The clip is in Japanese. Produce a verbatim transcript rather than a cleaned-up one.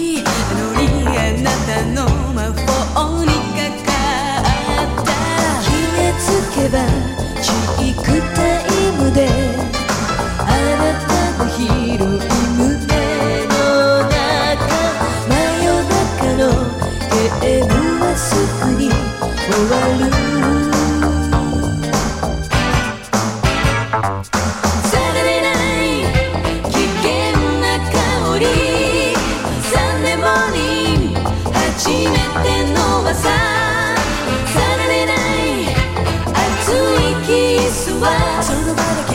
に乗りあなたの魔法にかかった。気がつけばチークタイムであなたの広い胸の中、真夜中のゲームはすぐに終わる。初めての朝、さられない熱いキスはその場で